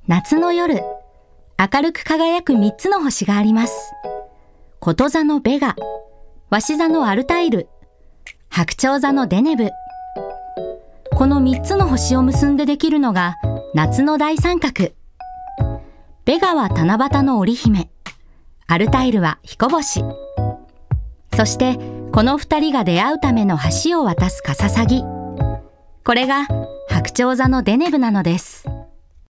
夏の夜、明るく輝く3つの星があります。こと座のベガ、わし座のアルタイル、白鳥座のデネブ。この3つの星を結んでできるのが夏の大三角。ベガは七夕の織姫、アルタイルは彦星。そしてこの2人が出会うための橋を渡すカササギ。これが白鳥座のデネブなのです。